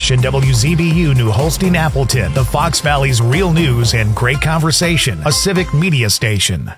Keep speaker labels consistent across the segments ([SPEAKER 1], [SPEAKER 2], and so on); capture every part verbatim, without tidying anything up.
[SPEAKER 1] station W Z B U New Holstein Appleton, the Fox Valley's real news and great conversation, a civic media station.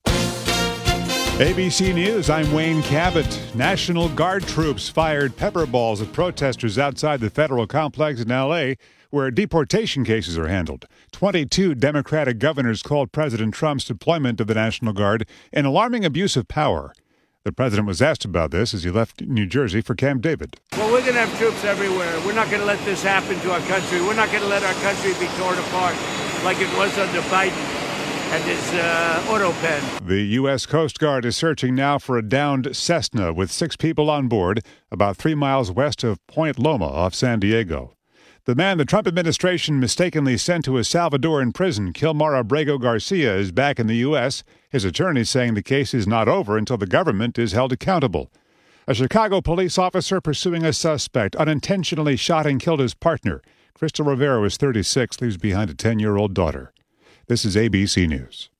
[SPEAKER 2] A B C News, I'm Wayne Cabot. National Guard troops fired pepper balls at protesters outside the federal complex in L A, where deportation cases are handled. twenty-two Democratic governors called President Trump's deployment of the National Guard an alarming abuse of power. The president was asked about this as he left New Jersey for Camp David.
[SPEAKER 3] Well, we're going to have troops everywhere. We're not going to let this happen to our country. We're not going to let our country be torn apart like it was under Biden and his uh, auto pen.
[SPEAKER 2] The U S. Coast Guard is searching now for a downed Cessna with six people on board about three miles west of Point Loma off San Diego. The man the Trump administration mistakenly sent to a Salvadoran prison, Kilmar Abrego Garcia, is back in the U S. His attorney saying the case is not over until the government is held accountable. A Chicago police officer pursuing a suspect unintentionally shot and killed his partner. Crystal Rivera is thirty-six, leaves behind a ten-year-old daughter. This is A B C News.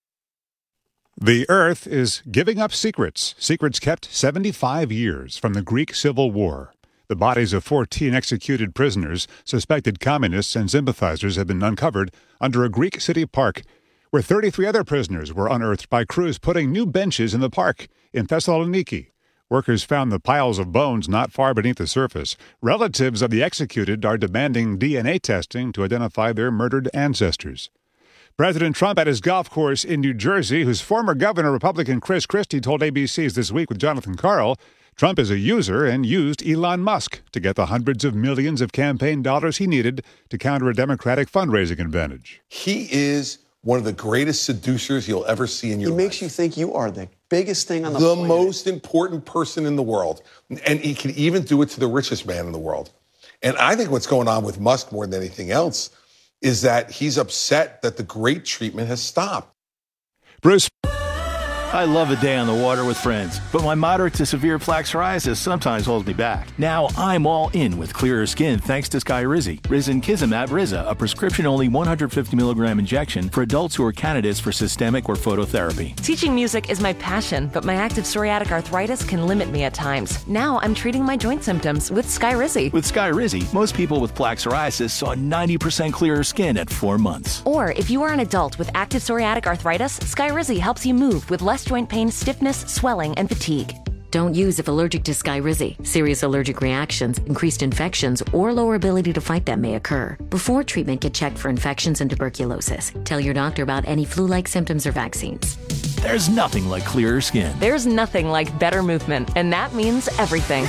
[SPEAKER 2] The Earth is giving up secrets, secrets kept seventy-five years from the Greek Civil War. The bodies of fourteen executed prisoners, suspected communists and sympathizers, have been uncovered under a Greek city park, where thirty-three other prisoners were unearthed by crews putting new benches in the park in Thessaloniki. Workers found the piles of bones not far beneath the surface. Relatives of the executed are demanding D N A testing to identify their murdered ancestors. President Trump at his golf course in New Jersey, whose former governor, Republican Chris Christie, told A B C's This Week with Jonathan Karl, Trump is a user and used Elon Musk to get the hundreds of millions of campaign dollars he needed to counter a Democratic fundraising advantage.
[SPEAKER 4] He is one of the greatest seducers you'll ever see in your life.
[SPEAKER 5] He makes you think you are the biggest thing on the,
[SPEAKER 4] the
[SPEAKER 5] planet.
[SPEAKER 4] most important person in the world. And he can even do it to the richest man in the world. And I think what's going on with Musk more than anything else is that he's upset that the great treatment has stopped.
[SPEAKER 2] Bruce.
[SPEAKER 6] I love a day on the water with friends, but my moderate to severe plaque psoriasis sometimes holds me back. Now I'm all in with clearer skin thanks to Skyrizi. Risankizumab Riza, a prescription-only one hundred fifty milligram injection for adults who are candidates for systemic or phototherapy.
[SPEAKER 7] Teaching music is my passion, but my active psoriatic arthritis can limit me at times. Now I'm treating my joint symptoms with Skyrizi.
[SPEAKER 6] With Skyrizi, most people with plaque psoriasis saw ninety percent clearer skin at four months.
[SPEAKER 7] Or if you are an adult with active psoriatic arthritis, Skyrizi helps you move with less joint pain, stiffness, swelling, and fatigue.
[SPEAKER 8] Don't use if allergic to Skyrizi. Serious allergic reactions, increased infections, or lower ability to fight them may occur. Before treatment, get checked for infections and tuberculosis. Tell your doctor about any flu-like symptoms or vaccines.
[SPEAKER 6] There's nothing like clearer skin.
[SPEAKER 7] There's nothing like better movement, and that means everything.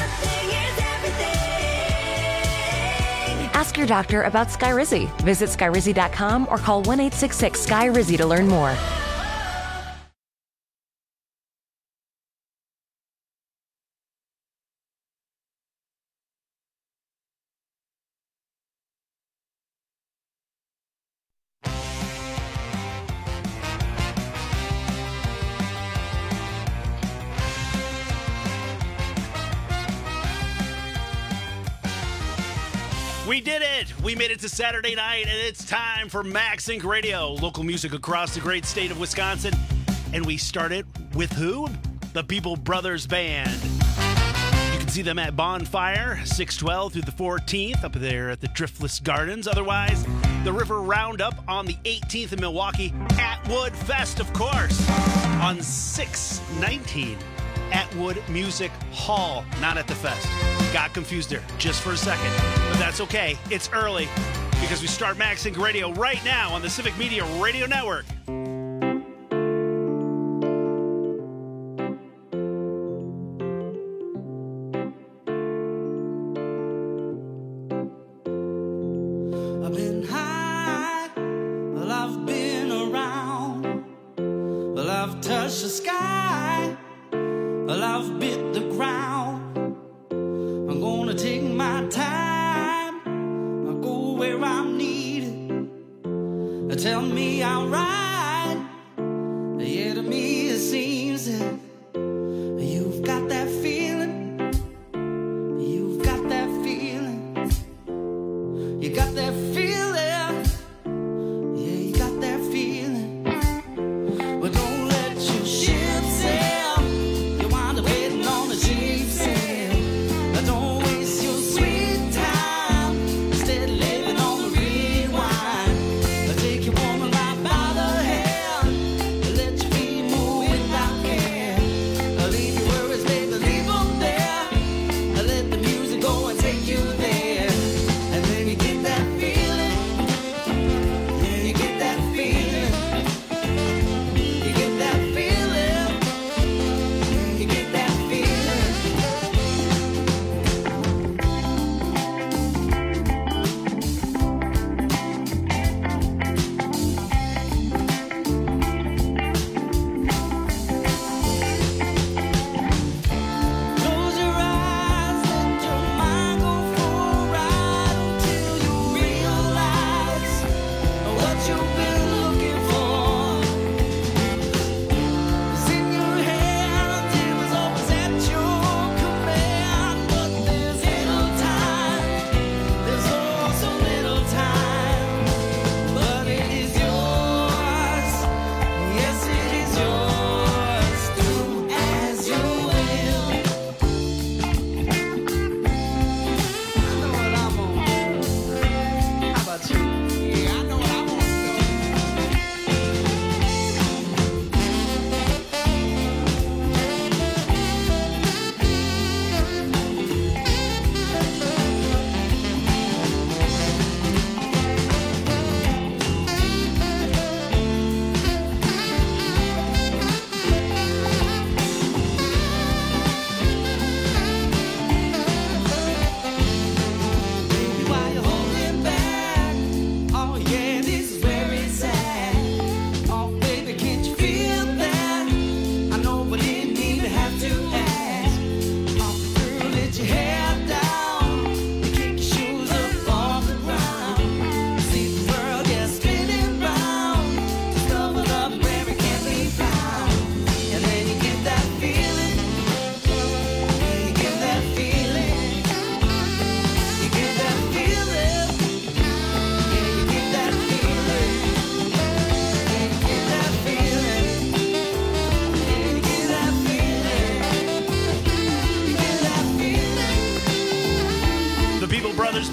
[SPEAKER 7] Ask your doctor about Skyrizi. Visit Skyrizi dot com or call one eight six six Sky Rizi to learn more.
[SPEAKER 9] We did it! We made it to Saturday night, and it's time for MaxSync Radio, local music across the great state of Wisconsin. And we started with who? The People Brothers Band. You can see them at Bonfire, six twelve through the fourteenth, up there at the Driftless Gardens. Otherwise, the River Roundup on the eighteenth in Milwaukee. Atwood Fest, of course, on six nineteen. Atwood Music Hall, not at the fest. Got confused there just for a second, but that's okay. It's early because we start MaxSync Radio right now on the Civic Media Radio Network.
[SPEAKER 10] I've been high, well, I've been around, well, I've touched the sky. Well, I've bit the ground. I'm gonna take my time. I'll go where I'm needed. Tell me I'm right. Yeah, to me it seems that you've got that feeling. You've got that feeling. You got that feeling. Yeah, you got that feeling. But don't let your ship sail. Waiting on the cheap sale. Don't waste your sweet time.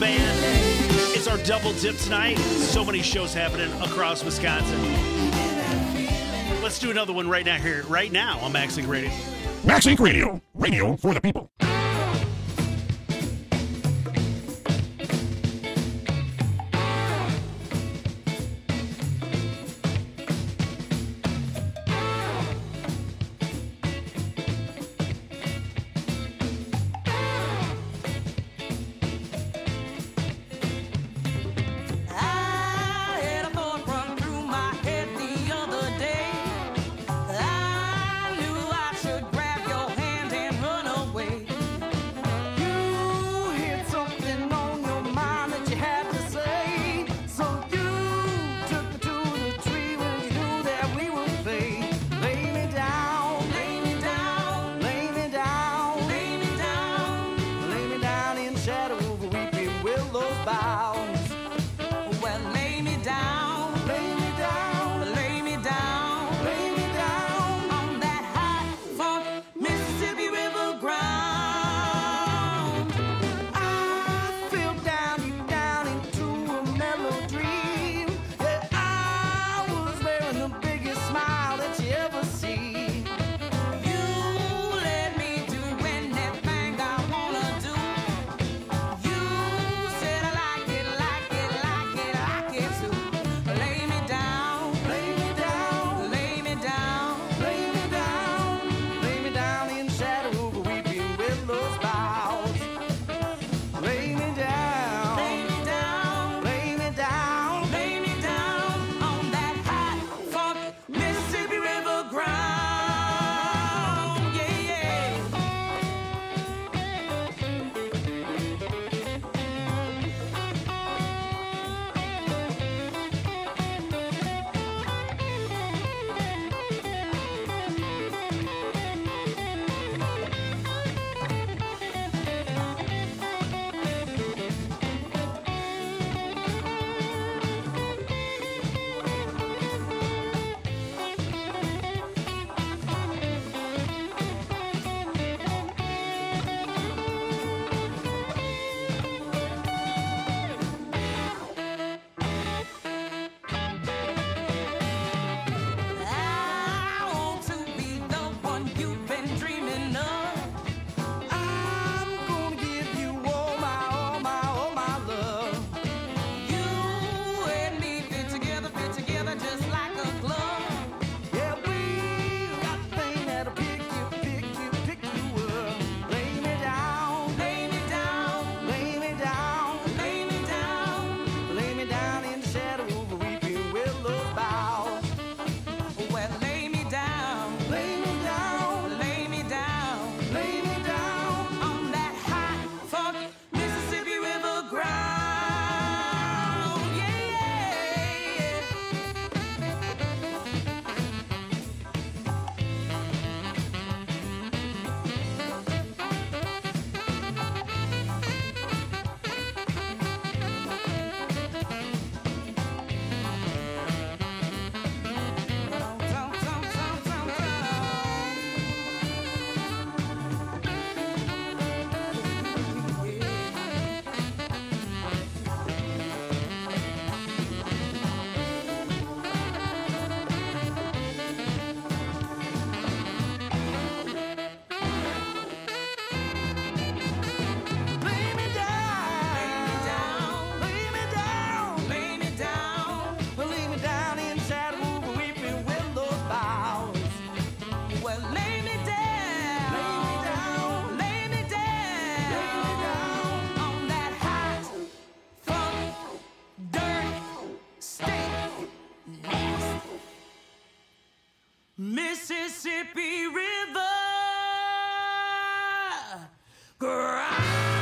[SPEAKER 9] Band. It's our double dip tonight. So many shows happening across Wisconsin. Let's do another one right now here, right now on Max Inc Radio.
[SPEAKER 11] Max Inc Radio, radio for the people.
[SPEAKER 10] Mississippi River grind.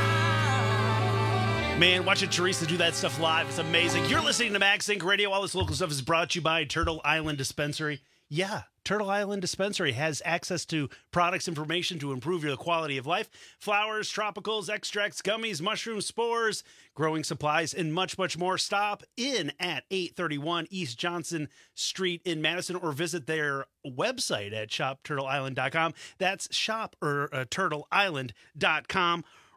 [SPEAKER 9] Man, watching Teresa do that stuff live is amazing. You're listening to Max Inc Radio. All this local stuff is brought to you by Turtle Island Dispensary. Yeah, Turtle Island Dispensary has access to products information to improve your quality of life. Flowers, tropicals, extracts, gummies, mushrooms, spores, growing supplies, and much, much more. Stop in at eight thirty-one East Johnson Street in Madison or visit their website at shop turtle island dot com. That's shop or uh, turtle island dot com.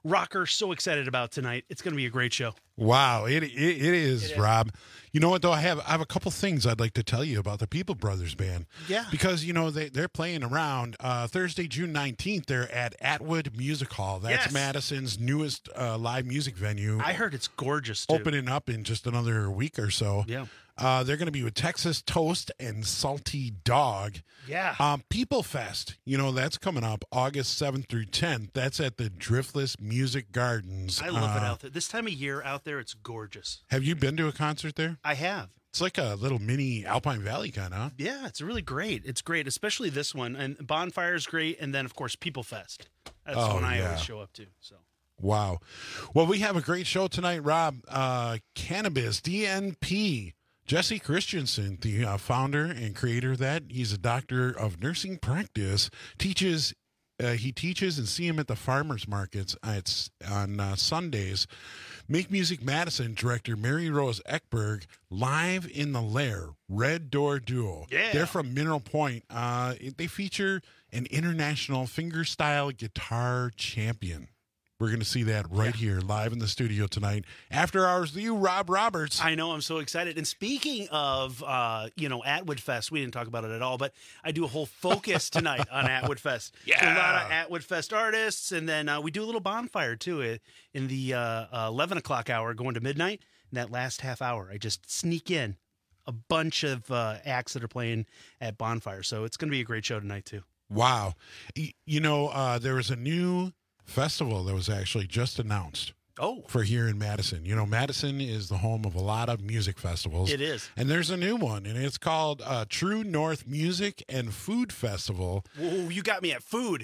[SPEAKER 9] rocker. So excited about tonight. It's going to be a great show.
[SPEAKER 12] Wow, it it, it, is,
[SPEAKER 9] it is,
[SPEAKER 12] Rob. You know what, though? I have I have a couple things I'd like to tell you about the People Brothers Band.
[SPEAKER 9] Yeah.
[SPEAKER 12] Because, you know, they, they're playing around uh, Thursday, June nineteenth. They're at Atwood Music Hall. That's
[SPEAKER 9] Yes.
[SPEAKER 12] Madison's newest uh, live music venue.
[SPEAKER 9] I heard it's gorgeous, too.
[SPEAKER 12] Opening up in just another week or so.
[SPEAKER 9] Yeah.
[SPEAKER 12] Uh, they're going to be with Texas Toast and Salty Dog.
[SPEAKER 9] Yeah.
[SPEAKER 12] Um, People Fest, you know, that's coming up August seventh through tenth. That's at the Driftless Music Gardens.
[SPEAKER 9] I love it
[SPEAKER 12] Uh,
[SPEAKER 9] out there. This time of year out there, it's gorgeous.
[SPEAKER 12] Have you been to a concert there?
[SPEAKER 9] I have.
[SPEAKER 12] It's like a little mini Alpine Valley kind of.
[SPEAKER 9] Yeah, it's really great. It's great, especially this one. And Bonfire's great. And then, of course, People Fest. That's
[SPEAKER 12] Oh,
[SPEAKER 9] the one I
[SPEAKER 12] yeah.
[SPEAKER 9] always show up to. So.
[SPEAKER 12] Wow. Well, we have a great show tonight, Rob. Uh, Cannabis, D N P. Jesse Christensen, the uh, founder and creator of that, he's a doctor of nursing practice, teaches Uh, he teaches and see him at the farmers markets at, on uh, Sundays. Make Music Madison director Mary Rose Eckberg, live in the Lair, Red Door Duo.
[SPEAKER 9] Yeah.
[SPEAKER 12] They're from Mineral Point. Uh, they feature an international fingerstyle guitar champion. We're going to see that right yeah. here live in the studio tonight. After hours with you, Rob Roberts.
[SPEAKER 9] I know. I'm so excited. And speaking of, uh, you know, Atwood Fest, we didn't talk about it at all, but I do a whole focus tonight on Atwood Fest.
[SPEAKER 12] Yeah.
[SPEAKER 9] So a lot of Atwood Fest artists. And then uh, we do a little bonfire, too, in the uh, eleven o'clock hour going to midnight. In that last half hour, I just sneak in a bunch of uh, acts that are playing at Bonfire. So it's going to be a great show tonight, too.
[SPEAKER 12] Wow. You know, uh, there was a new festival that was actually just announced.
[SPEAKER 9] Oh.
[SPEAKER 12] For here in Madison. You know, Madison is the home of a lot of music festivals.
[SPEAKER 9] It is.
[SPEAKER 12] And there's a new one, and it's called uh, True North Music and Food Festival.
[SPEAKER 9] Whoa, you got me at food.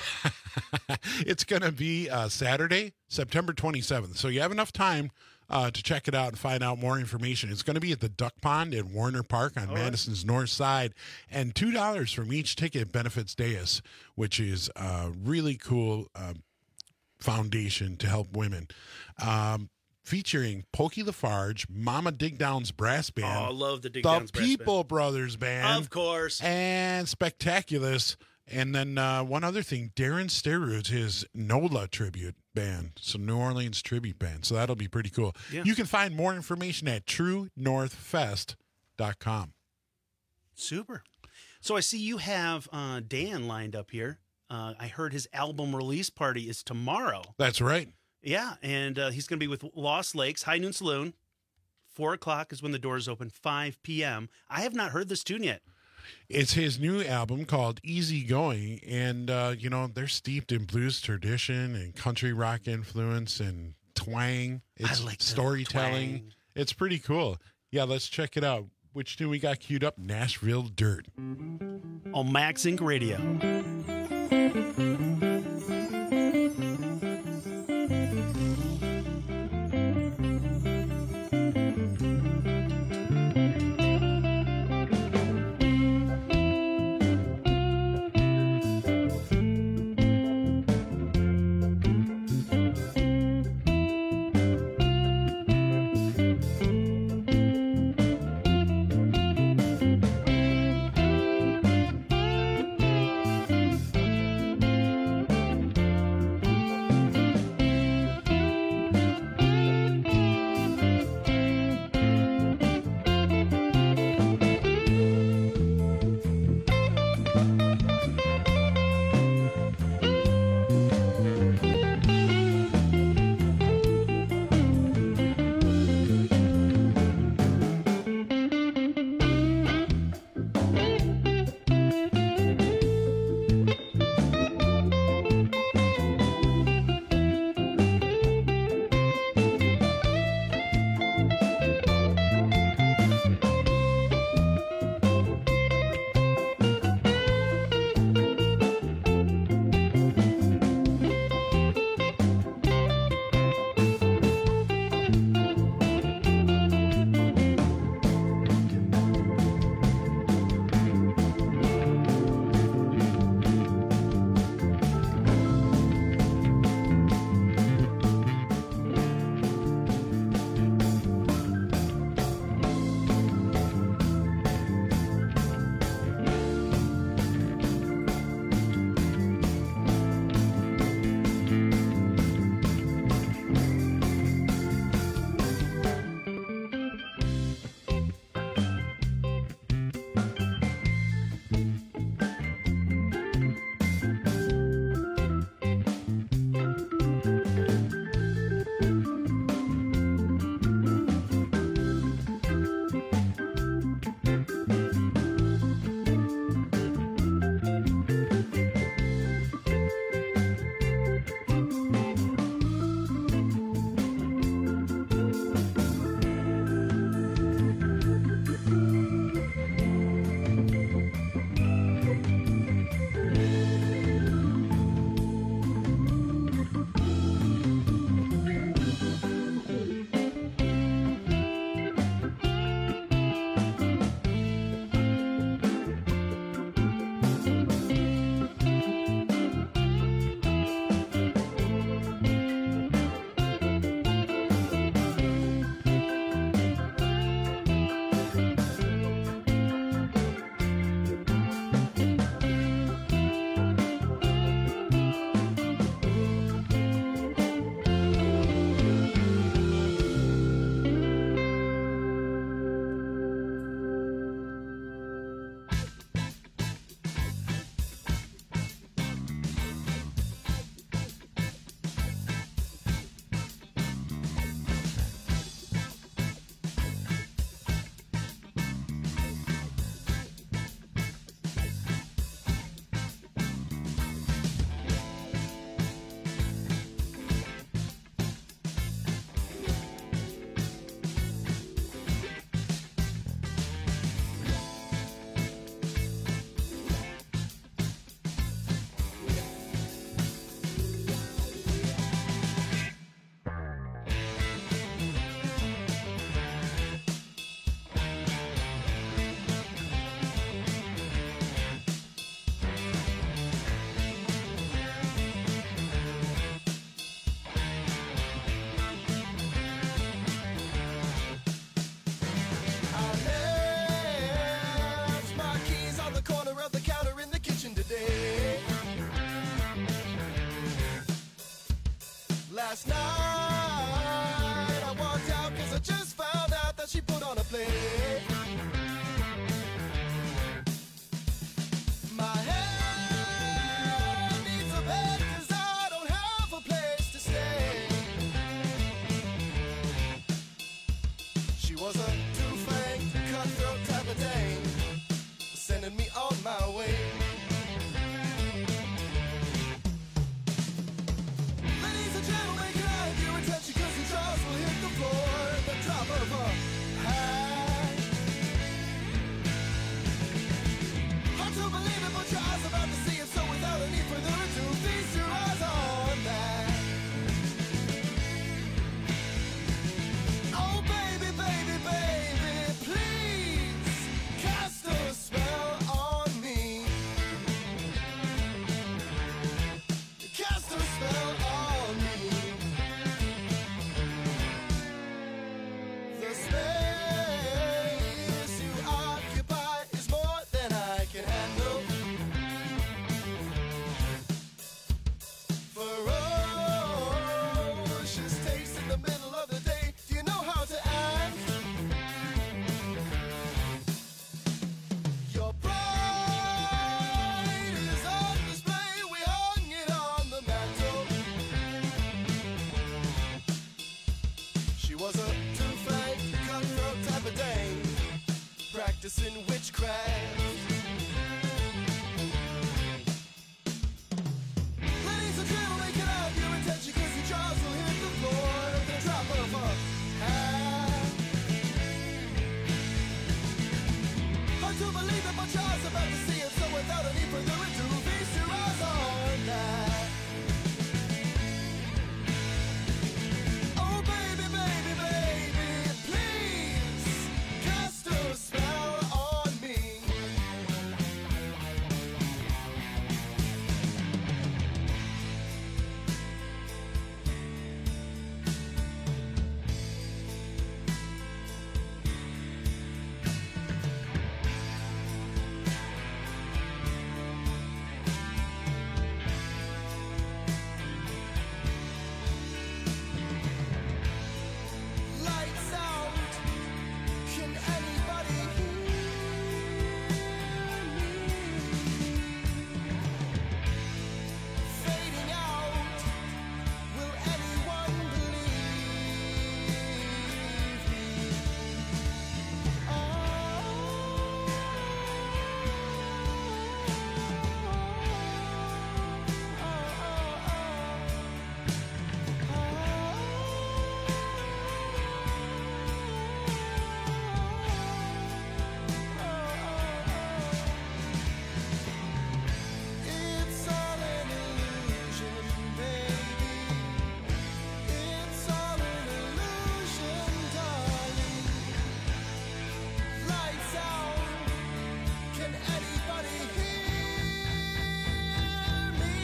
[SPEAKER 12] It's going to be uh, Saturday, September twenty-seventh. So you have enough time uh, to check it out and find out more information. It's going to be at the Duck Pond in Warner Park on All Madison's right. north side. And two dollars from each ticket benefits Deus, which is a really cool uh, foundation to help women. Um, featuring Pokey Lafarge, Mama Digdown's Brass Band.
[SPEAKER 9] Oh, I love the Digdown's
[SPEAKER 12] The
[SPEAKER 9] Brass
[SPEAKER 12] People
[SPEAKER 9] Band.
[SPEAKER 12] Brothers Band.
[SPEAKER 9] Of course.
[SPEAKER 12] And Spectaculous. And then uh, one other thing, Darren Sterud's his NOLA tribute band, so New Orleans tribute band. So that'll be pretty cool.
[SPEAKER 9] Yeah.
[SPEAKER 12] You can find more information at true north fest dot com.
[SPEAKER 9] Super. So I see you have uh, Dan lined up here. Uh, I heard his album release party is tomorrow.
[SPEAKER 12] That's right.
[SPEAKER 9] Yeah, and uh, he's going to be with Lost Lakes, High Noon Saloon. Four o'clock is when the doors open, five p.m. I have not heard this tune yet.
[SPEAKER 12] It's his new album called Easy Going, and, uh, you know, they're steeped in blues tradition and country rock influence and twang. It's
[SPEAKER 9] I like the
[SPEAKER 12] storytelling.
[SPEAKER 9] twang.
[SPEAKER 12] It's pretty cool. Yeah, let's check it out. Which tune we got queued up? Nashville Dirt.
[SPEAKER 9] On Max Inc Radio.
[SPEAKER 13] young thug type of day, practicing witchcraft. Ladies and gentlemen, can I have your attention, cause your jaws will hit the floor at the drop of a hat. Hard to believe that my child's about to see it, so without any further ado, feast your eyes on that. Oh baby, baby, baby, please cast a spell on me. Lights out. Can anybody hear me? Fading out. Will anyone believe me? It's all an illusion, baby. It's all an illusion, darling. Lights out. Can anybody hear me?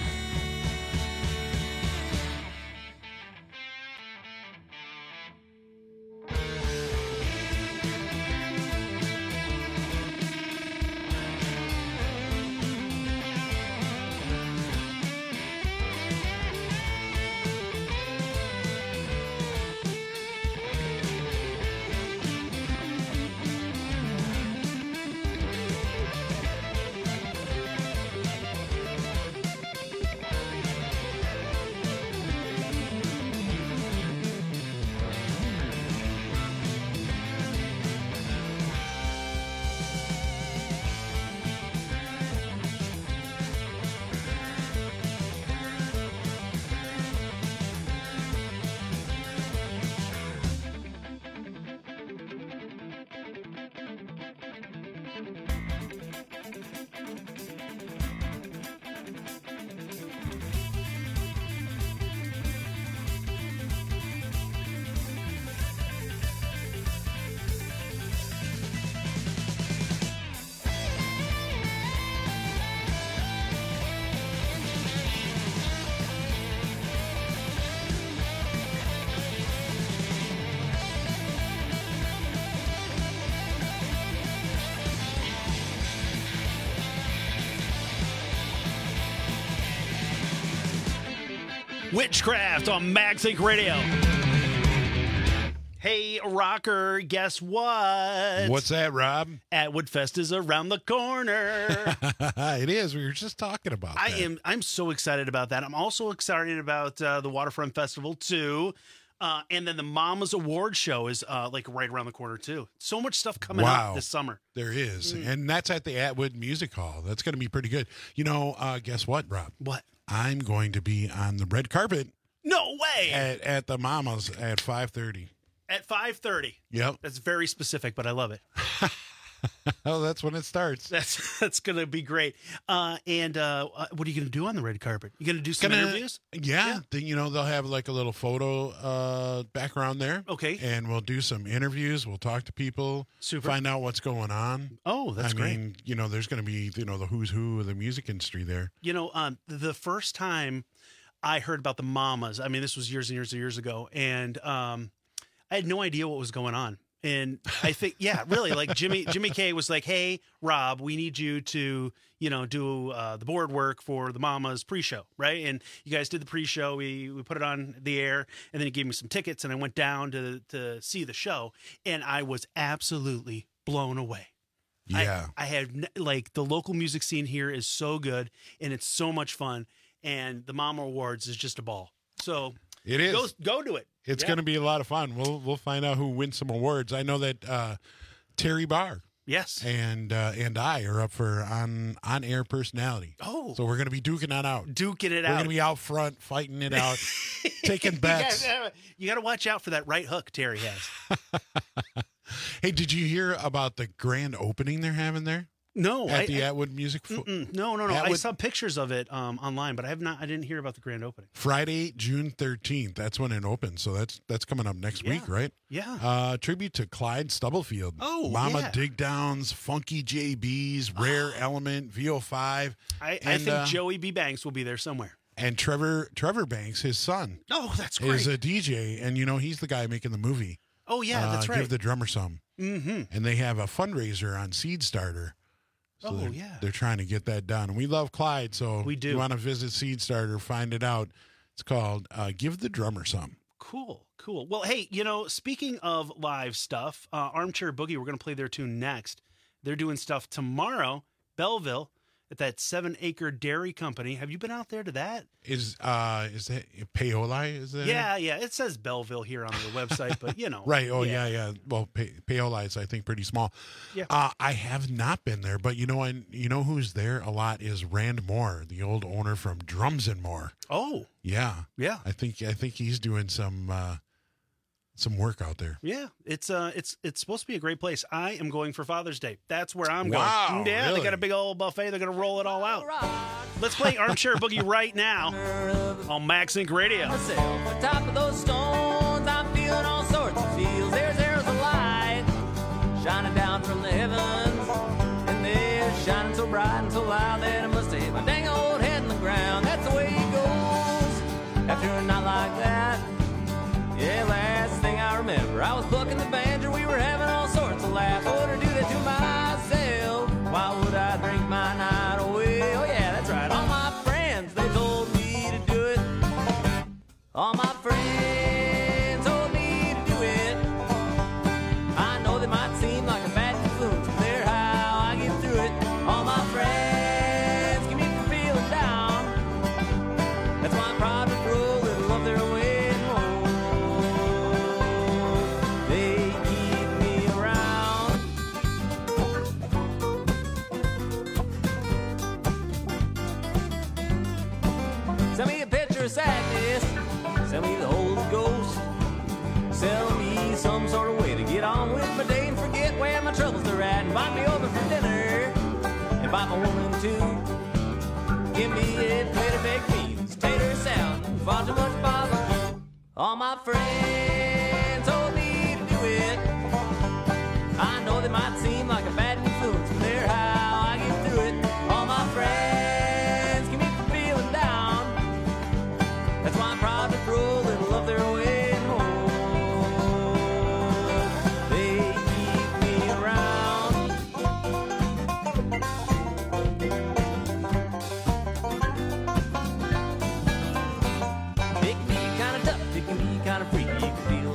[SPEAKER 9] Witchcraft on Maxink Radio. Hey, rocker, guess what?
[SPEAKER 12] What's that, Rob?
[SPEAKER 9] Atwood Fest is around the corner.
[SPEAKER 12] It is. We were just talking about
[SPEAKER 9] I
[SPEAKER 12] that.
[SPEAKER 9] am. I'm so excited about that. I'm also excited about uh, the Waterfront Festival too, uh, and then the Mamas Award Show is uh, like right around the corner too. So much stuff coming
[SPEAKER 12] Wow.
[SPEAKER 9] up this summer.
[SPEAKER 12] There is.
[SPEAKER 9] Mm.
[SPEAKER 12] And that's at the Atwood Music Hall. That's going to be pretty good. You know, uh, guess what, Rob?
[SPEAKER 9] What?
[SPEAKER 12] I'm going to be on the red carpet
[SPEAKER 9] No way.
[SPEAKER 12] at, at the Mamas at five thirty.
[SPEAKER 9] At five thirty.
[SPEAKER 12] Yep.
[SPEAKER 9] That's very specific, but I love it.
[SPEAKER 12] Oh, that's when it starts.
[SPEAKER 9] That's that's gonna be great. Uh, and uh, uh, what are you gonna do on the red carpet? You gonna do some
[SPEAKER 12] Gonna-
[SPEAKER 9] interviews?
[SPEAKER 12] Yeah,
[SPEAKER 9] Yeah.
[SPEAKER 12] Then, you know, they'll have like a little photo uh, background there.
[SPEAKER 9] Okay.
[SPEAKER 12] And we'll do some interviews. We'll talk to people.
[SPEAKER 9] Super.
[SPEAKER 12] Find out what's going on.
[SPEAKER 9] Oh, that's
[SPEAKER 12] I
[SPEAKER 9] great.
[SPEAKER 12] mean, you know, there's going to be, you know, the who's who of the music industry there.
[SPEAKER 9] You know, um, the first time I heard about the Mamas, I mean, this was years and years and years ago, and um, I had no idea what was going on. And I think, yeah, really, like Jimmy Jimmy K was like, "Hey, Rob, we need you to, you know, do uh, the board work for the Mamas pre-show, right?" And you guys did the pre-show. We we put it on the air, and then he gave me some tickets, and I went down to to see the show, and I was absolutely blown away.
[SPEAKER 12] Yeah.
[SPEAKER 9] I, I had n- like the local music scene here is so good, and it's so much fun, and the Mama Awards is just a ball. So
[SPEAKER 12] It is.
[SPEAKER 9] Go, go to it.
[SPEAKER 12] It's
[SPEAKER 9] Yeah.
[SPEAKER 12] going to be a lot of fun. We'll we'll find out who wins some awards. I know that uh, Terry Barr.
[SPEAKER 9] Yes.
[SPEAKER 12] And uh, and I are up for on on air personality.
[SPEAKER 9] Oh.
[SPEAKER 12] So we're going to be duking it out.
[SPEAKER 9] Duking it
[SPEAKER 12] we're
[SPEAKER 9] out.
[SPEAKER 12] We're going to be out front fighting it out, taking bets.
[SPEAKER 9] You got to watch out for that right hook Terry has.
[SPEAKER 12] Hey, did you hear about the grand opening they're having there?
[SPEAKER 9] No,
[SPEAKER 12] at
[SPEAKER 9] I,
[SPEAKER 12] the
[SPEAKER 9] I,
[SPEAKER 12] Atwood Music. Fo-
[SPEAKER 9] no, no, no.
[SPEAKER 12] Atwood,
[SPEAKER 9] I saw pictures of it um, online, but I have not. I didn't hear about the grand opening.
[SPEAKER 12] Friday, June thirteenth. That's when it opens. So that's that's coming up next
[SPEAKER 9] Yeah.
[SPEAKER 12] week, right?
[SPEAKER 9] Yeah.
[SPEAKER 12] Uh, tribute to Clyde Stubblefield.
[SPEAKER 9] Oh,
[SPEAKER 12] Mama
[SPEAKER 9] yeah.
[SPEAKER 12] Dig Downs, Funky J B's, Rare Element, V O five.
[SPEAKER 9] I, I
[SPEAKER 12] and,
[SPEAKER 9] think
[SPEAKER 12] uh,
[SPEAKER 9] Joey B. Banks will be there somewhere.
[SPEAKER 12] And Trevor Trevor Banks, his son.
[SPEAKER 9] Oh, that's great.
[SPEAKER 12] Is a D J, and you know he's the guy making the movie.
[SPEAKER 9] Oh yeah,
[SPEAKER 12] uh,
[SPEAKER 9] that's right.
[SPEAKER 12] Give the Drummer Some.
[SPEAKER 9] Mm-hmm.
[SPEAKER 12] And they have a fundraiser on Seed Starter. So
[SPEAKER 9] Oh,
[SPEAKER 12] they're,
[SPEAKER 9] yeah.
[SPEAKER 12] they're trying to get that done. And we love Clyde, so
[SPEAKER 9] We do.
[SPEAKER 12] if you want to visit Seed Starter, find it out. It's called uh, Give the Drummer Some.
[SPEAKER 9] Cool, cool. Well, hey, you know, speaking of live stuff, uh, Armchair Boogie, we're going to play their tune next. They're doing stuff tomorrow, Belleville, at that Seven Acre Dairy Company. Have you been out there to that?
[SPEAKER 12] Is uh is that Paoli? Is that
[SPEAKER 9] Yeah, yeah. It says Belleville here on their website, but you know.
[SPEAKER 12] right? Oh yeah, yeah. Well, pa- Paoli is I think pretty small.
[SPEAKER 9] Yeah.
[SPEAKER 12] Uh, I have not been there, but you know, I you know who's there a lot is Rand Moore, the old owner from Drums and More.
[SPEAKER 9] Oh,
[SPEAKER 12] Yeah,
[SPEAKER 9] yeah.
[SPEAKER 12] I think I think he's doing some uh, some work out there.
[SPEAKER 9] Yeah, it's uh, it's it's supposed to be a great place. I am going for Father's Day. That's where I'm
[SPEAKER 12] Wow,
[SPEAKER 9] going. Yeah,
[SPEAKER 12] really?
[SPEAKER 9] they got a big old buffet. They're gonna roll it all out. Let's play Armchair Boogie right now on Max Inc Radio.
[SPEAKER 10] On top of those stones, I'm feeling all sorts of feels. There's there's a light shining down from the heavens, and they're shining so bright and so loud that I must have hit my dang old head in the ground. That's the way it goes after a night like that. Yeah, last thing I remember, I was bucking the banjo. We were having all sorts of laughs. I wouldn't do that to myself. Why would I drink my night away? Oh yeah, that's right. All my friends, they told me to do it. All my friends told me to do it. I know they might seem like a bad influence, but they're how I get through it. All my friends keep me from feeling down. That's why I'm proud to throw a little of their way home. They keep me around. Send me a picture of sadness. Send me the Holy Ghost. Sell me some sort of way to get on with my day and forget where my troubles are at. Invite me over for dinner. Invite my woman too. Give me a plate of baked beans, tater salad, and far too much barbecue. All my friends told me to do it. I know they might seem like a bad influence, but they're how I get through it. All my friends keep me from feeling down. That's why I'm proud to throw a little of their way home. They keep me around. It can be kind of tough, it can be kind of freaky. You can feel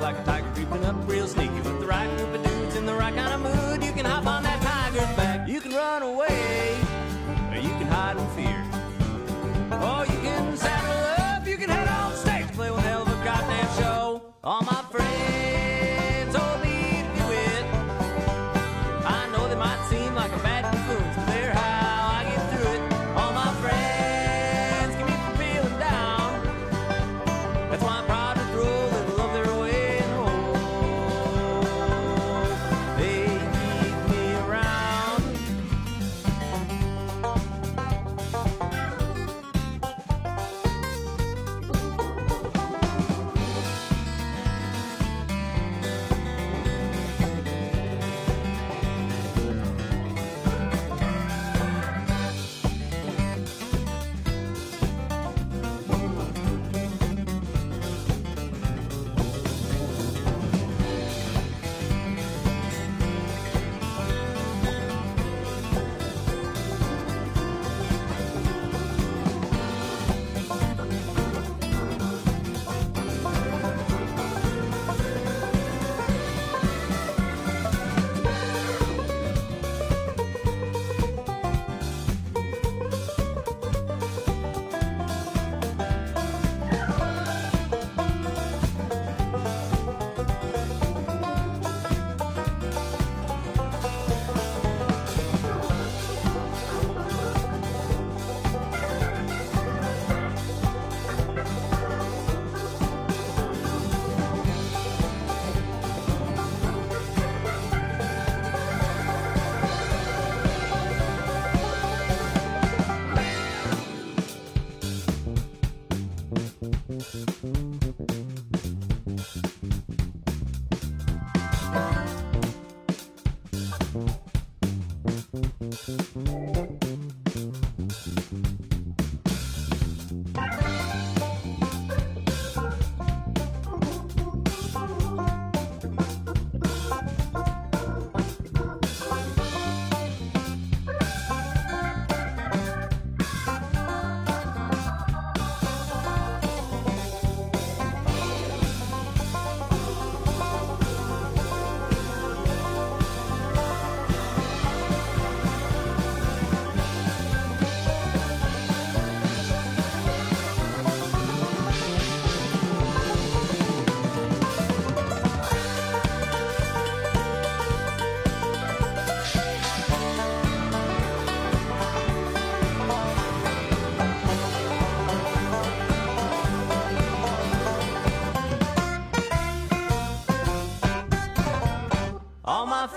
[SPEAKER 10] All my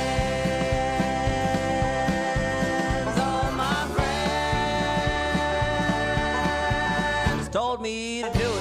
[SPEAKER 10] friends, all my friends told me to do it.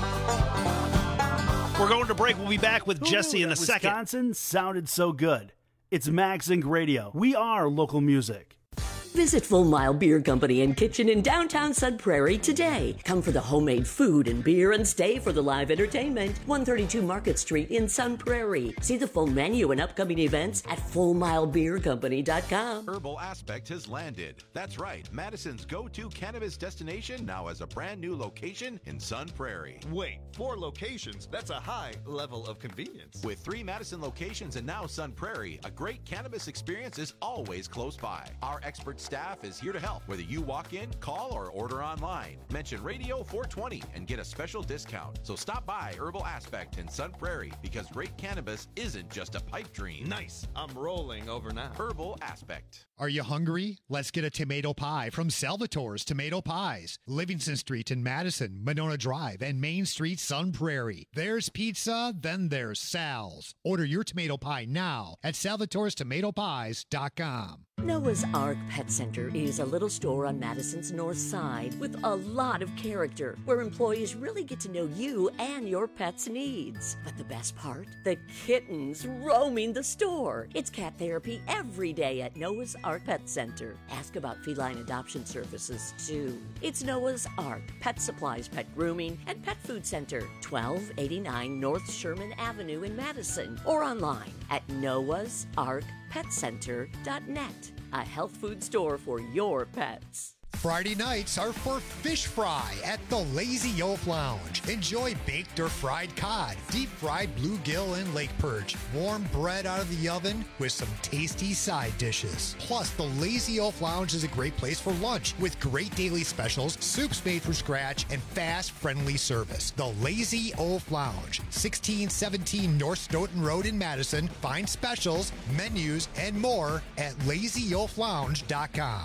[SPEAKER 9] We're going to break. We'll be back with Jesse in a second.
[SPEAKER 14] Wisconsin sounded so good. It's Max Inc Radio. We are local music.
[SPEAKER 15] Visit Full Mile Beer Company and Kitchen in downtown Sun Prairie today. Come for the homemade food and beer and stay for the live entertainment. one thirty-two Market Street in Sun Prairie. See the full menu and upcoming events at full mile beer company dot com.
[SPEAKER 16] Herbal Aspect has landed. That's right. Madison's go-to cannabis destination now has a brand new location in Sun Prairie.
[SPEAKER 17] Wait, four locations? That's a high level of convenience.
[SPEAKER 16] With three Madison locations and now Sun Prairie, a great cannabis experience is always close by. Our expert staff is here to help, whether you walk in, call, or order online. Mention Radio four twenty and get a special discount. So stop by Herbal Aspect in Sun Prairie, because great cannabis isn't just a pipe dream.
[SPEAKER 17] Nice. I'm rolling over now.
[SPEAKER 16] Herbal Aspect.
[SPEAKER 18] Are you hungry? Let's get a tomato pie from Salvatore's Tomato Pies. Livingston Street in Madison, Monona Drive, and Main Street, Sun Prairie. There's pizza, then there's Sal's. Order your tomato pie now at salvatores tomato pies dot com.
[SPEAKER 15] Noah's Ark Pet Center is a little store on Madison's north side with a lot of character, where employees really get to know you and your pet's needs. But the best part? The kittens roaming the store. It's cat therapy every day at Noah's Ark Pet Center. Ask about feline adoption services, too. It's Noah's Ark Pet Supplies, Pet Grooming, and Pet Food Center, twelve eighty-nine North Sherman Avenue in Madison, or online at noahs ark pet center dot net. A health food store for your pets.
[SPEAKER 18] Friday nights are for fish fry at the Lazy Oaf Lounge. Enjoy baked or fried cod, deep fried bluegill and lake perch, warm bread out of the oven with some tasty side dishes. Plus, the Lazy Oaf Lounge is a great place for lunch with great daily specials, soups made from scratch, and fast, friendly service. The Lazy Oaf Lounge, sixteen seventeen North Stoughton Road in Madison. Find specials, menus, and more at lazy oaf lounge dot com.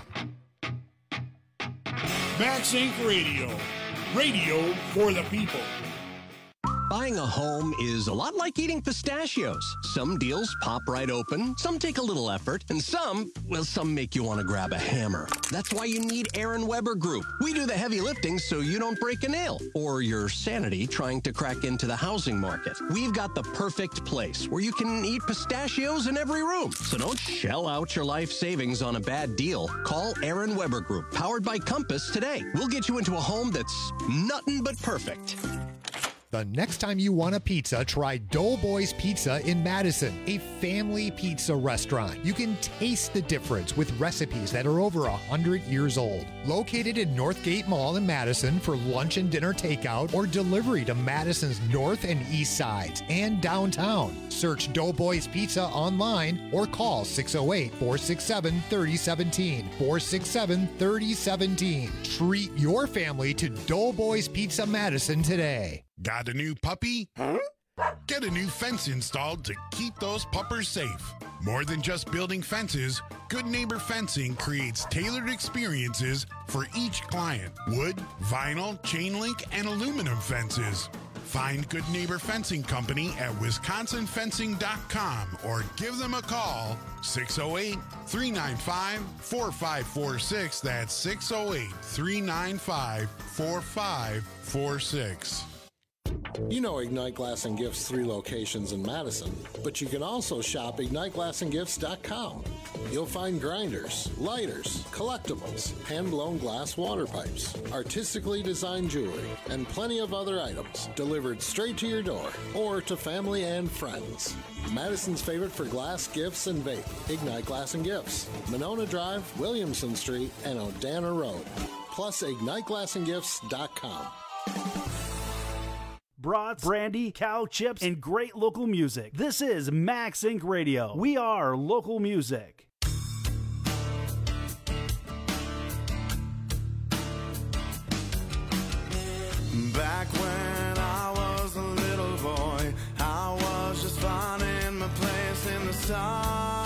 [SPEAKER 11] Max Incorporated. Radio. Radio for the people.
[SPEAKER 19] Buying a home is a lot like eating pistachios. Some deals pop right open, some take a little effort, and some, well, some make you want to grab a hammer. That's why you need Aaron Weber Group. We do the heavy lifting so you don't break a nail or your sanity trying to crack into the housing market. We've got the perfect place where you can eat pistachios in every room. So don't shell out your life savings on a bad deal. Call Aaron Weber Group, powered by Compass, today. We'll get you into a home that's nothing but perfect.
[SPEAKER 18] The next time you want a pizza, try Doughboys Pizza in Madison, a family pizza restaurant. You can taste the difference with recipes that are over one hundred years old. Located in Northgate Mall in Madison for lunch and dinner takeout or delivery to Madison's north and east sides and downtown. Search Doughboys Pizza online or call six oh eight, four six seven, three oh one seven, four six seven, three oh one seven. Treat your family to Doughboys Pizza Madison today.
[SPEAKER 12] Got a new puppy? Huh? Get a new fence installed to keep those puppers safe. More than just building fences, Good Neighbor Fencing creates tailored experiences for each client. Wood, vinyl, chain link, and aluminum fences. Find Good Neighbor Fencing Company at wisconsin fencing dot com or give them a call, six oh eight, three nine five, four five four six. That's six oh eight, three nine five, four five four six.
[SPEAKER 20] You know Ignite Glass and Gifts' three locations in Madison, but you can also shop ignite glass and gifts dot com. You'll find grinders, lighters, collectibles, hand-blown glass water pipes, artistically designed jewelry, and plenty of other items delivered straight to your door or to family and friends. Madison's favorite for glass, gifts, and vape, Ignite Glass and Gifts, Monona Drive, Williamson Street, and Odana Road. Plus, ignite glass and gifts dot com.
[SPEAKER 14] Brats, brandy, cow chips, and great local music. This is Max Incorporated. Radio. We are local music.
[SPEAKER 10] Back when I was a little boy, I was just finding my place in the stars.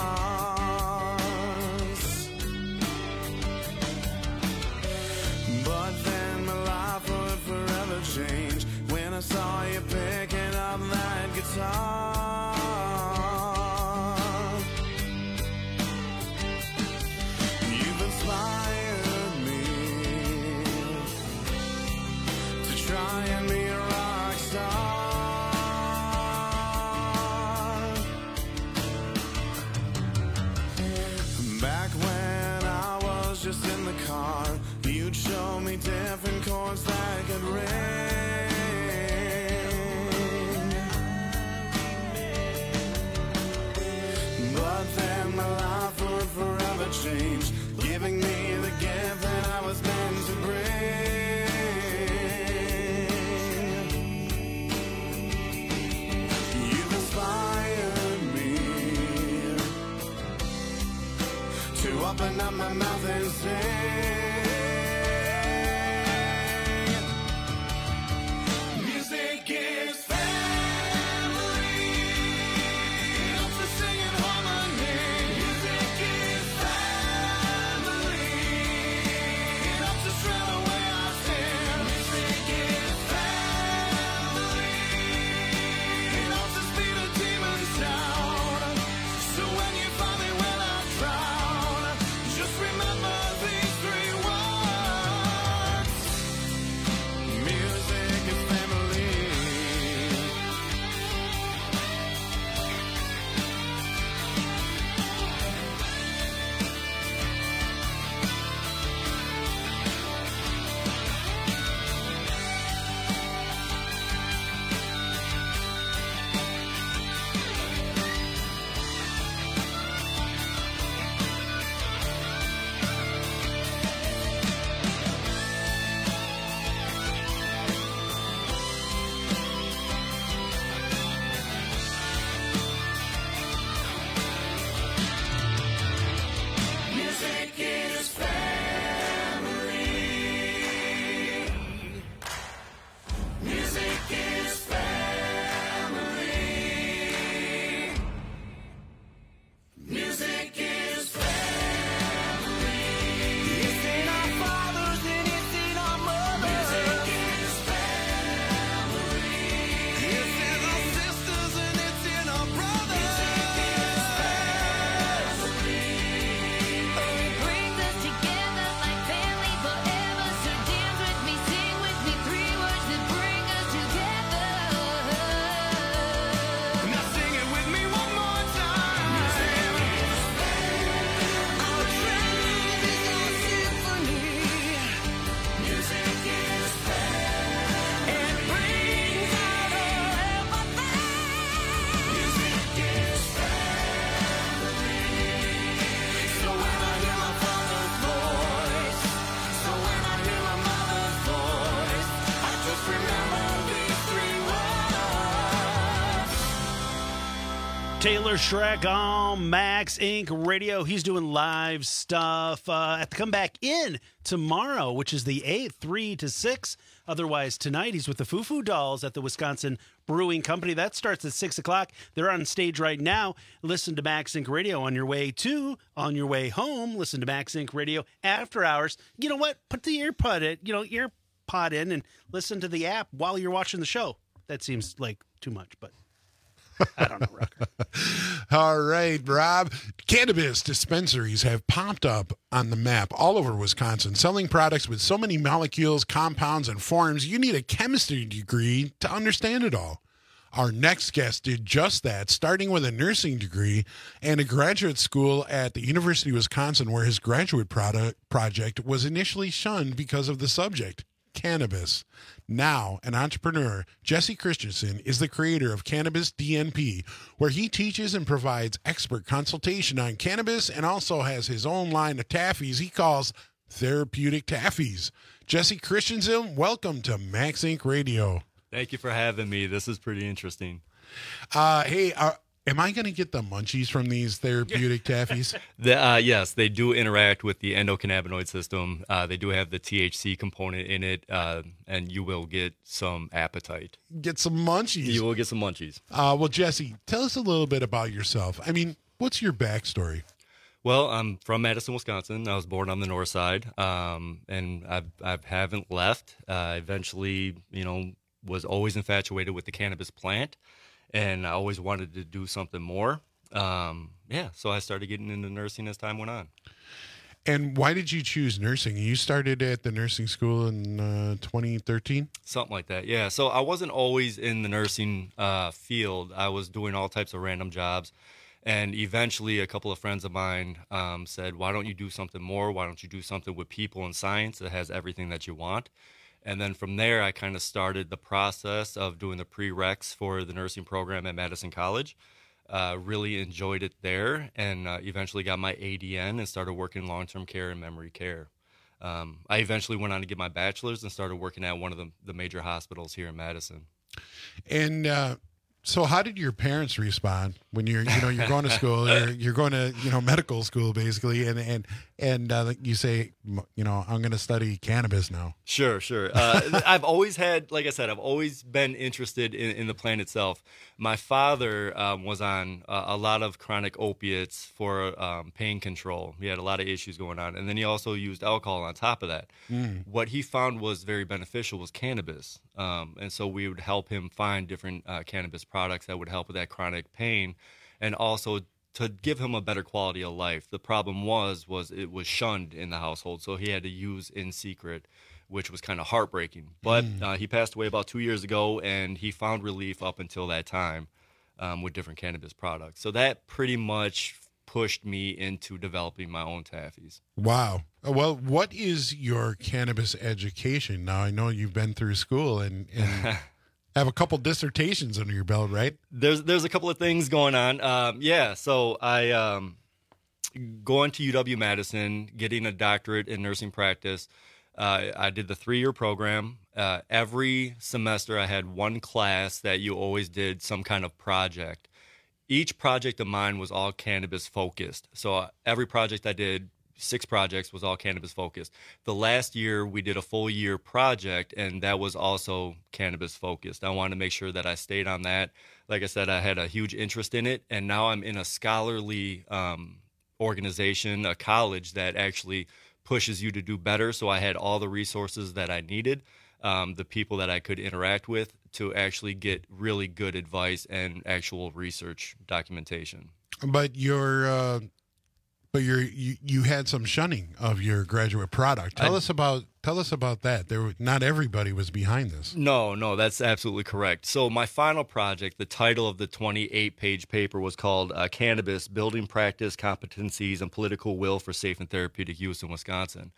[SPEAKER 10] But then my life would forever change when I saw you picking up that guitar.
[SPEAKER 13] change, giving me the gift that I was meant to bring. You've inspired me to open up my mouth and sing. Music is family. It helps us sing in harmony. Music is family. It helps us drown away our sin. Music is family. It helps us beat the demons down. So when you find me when I drown, just remember these three words. Music is family. Music is family. Music is family. Music is family. It's in our fathers and it's in our mothers. Music is family. It's in our sisters and it's in our brothers. Music is family.
[SPEAKER 10] It brings us together like family forever. So dance with me, sing with me, three words that bring us together.
[SPEAKER 13] Now sing it with me one more time. Music is our truth is our symphony. Music is it brings out our empathy. Music is family. So when I hear my father's voice, so when I hear my mother's voice, I just remember these three words.
[SPEAKER 9] Taylor Schreck on Max Incorporated. Radio. He's doing live stuff uh, at the Comeback In tomorrow, which is the eighth, three to six. Otherwise, tonight he's with the Foo Foo Dolls at the Wisconsin Brewing Company. That starts at six o'clock. They're on stage right now. Listen to Max Inc Radio on your way to, on your way home. Listen to Max Inc Radio after hours. You know what? Put the earpod in, you know, ear pod in and listen to the app while you're watching the show. That seems like too much, but I don't know, Rucker.
[SPEAKER 12] All right, Rob. Cannabis dispensaries have popped up on the map all over Wisconsin, selling products with so many molecules, compounds, and forms, you need a chemistry degree to understand it all. Our next guest did just that, starting with a nursing degree and a graduate school at the University of Wisconsin, where his graduate product project was initially shunned because of the subject, cannabis. Now, an entrepreneur, Jesse Christensen is the creator of Cannabis D N P, where he teaches and provides expert consultation on cannabis and also has his own line of taffies he calls therapeutic taffies. Jesse Christensen, welcome to Max Inc Radio.
[SPEAKER 21] Thank you for having me. This is pretty interesting.
[SPEAKER 12] Uh, hey, uh, am I going to get the munchies from these therapeutic taffies?
[SPEAKER 21] The, uh, yes, they do interact with the endocannabinoid system. Uh, they do have the T H C component in it, uh, and you will get some appetite.
[SPEAKER 12] Get some munchies.
[SPEAKER 21] You will get some munchies.
[SPEAKER 12] Uh, well, Jesse, tell us a little bit about yourself. I mean, what's your backstory?
[SPEAKER 21] Well, I'm from Madison, Wisconsin. I was born on the north side, um, and I've, I haven't left. Uh, eventually, you know, was always infatuated with the cannabis plant, and I always wanted to do something more. Um, yeah, so I started getting into nursing as time went on.
[SPEAKER 12] And why did you choose nursing? You started at the nursing school in uh, twenty thirteen?
[SPEAKER 21] Something like that, yeah. So I wasn't always in the nursing uh, field. I was doing all types of random jobs. And eventually a couple of friends of mine um, said, why don't you do something more? Why don't you do something with people and science that has everything that you want? And then from there, I kind of started the process of doing the prereqs for the nursing program at Madison College. Uh, really enjoyed it there, and uh, eventually got my A D N and started working long-term care and memory care. Um, I eventually went on to get my bachelor's and started working at one of the, the major hospitals here in Madison.
[SPEAKER 12] And uh, so, how did your parents respond when you're, you know, you're going to school, you're, you're going to, you know, medical school basically, and and and uh, you say, you know, I'm going to study cannabis now?
[SPEAKER 21] Sure, sure. Uh, I've always had, like I said, I've always been interested in, in the plant itself. My father um, was on uh, a lot of chronic opiates for um, pain control. He had a lot of issues going on, and then he also used alcohol on top of that.
[SPEAKER 12] Mm.
[SPEAKER 21] What he found was very beneficial was cannabis, um, and so we would help him find different uh, cannabis products that would help with that chronic pain, and also to give him a better quality of life. The problem was was it was shunned in the household, so he had to use in secret, which was kind of heartbreaking. But
[SPEAKER 12] Mm.
[SPEAKER 21] uh, he passed away about two years ago, and he found relief up until that time um, with different cannabis products. So that pretty much pushed me into developing my own taffies.
[SPEAKER 12] Wow. Uh, Well, what is your cannabis education? Now, I know you've been through school and, and have a couple dissertations under your belt, right?
[SPEAKER 21] There's there's a couple of things going on. Um, yeah, so I um, going to U W Madison, getting a doctorate in nursing practice. Uh, I did the three-year program. Uh, every semester, I had one class that you always did some kind of project. Each project of mine was all cannabis focused. So uh, every project I did, six projects, was all cannabis focused. The last year, we did a full year project, and that was also cannabis focused. I wanted to make sure that I stayed on that. Like I said, I had a huge interest in it, and now I'm in a scholarly um, organization, a college that actually pushes you to do better. So I had all the resources that I needed, um, the people that I could interact with to actually get really good advice and actual research documentation.
[SPEAKER 12] But your, uh, but your, you, you had some shunning of your graduate product. Tell
[SPEAKER 21] I-
[SPEAKER 12] us about, tell us about that. There, were- not everybody was behind this.
[SPEAKER 21] No, no, that's absolutely correct. So my final project, the title of the twenty-eight page paper was called uh, Cannabis, Building Practice, Competencies, and Political Will for Safe and Therapeutic Use in Wisconsin.